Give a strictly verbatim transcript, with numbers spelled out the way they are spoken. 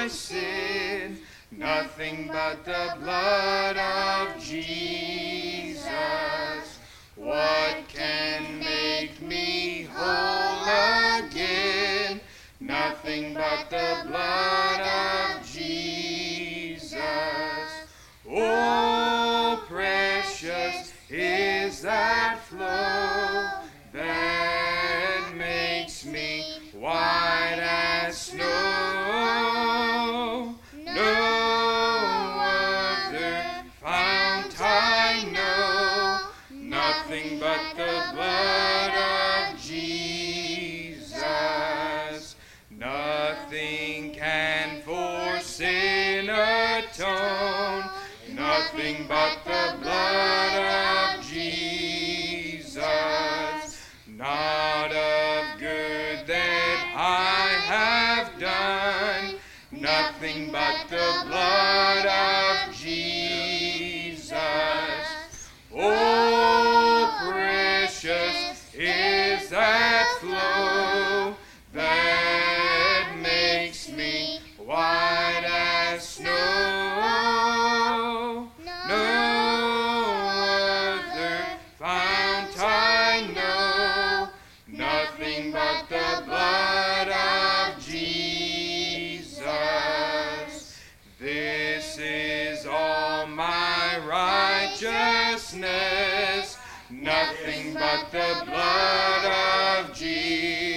my sin. Nothing but the blood of Jesus. What can make me whole again? Nothing but the blood of Jesus. Oh, precious is that flow that makes me white as snow. No other fount I know, nothing but the blood of Jesus. Nothing can for sin atone, nothing but the blood of Jesus. Not of good that I have done, nothing but the blood of Jesus. Oh, precious is that flow that makes me white as snow. No other fount I know, nothing but the blood of Jesus. This is all my righteousness, nothing but the blood of Jesus.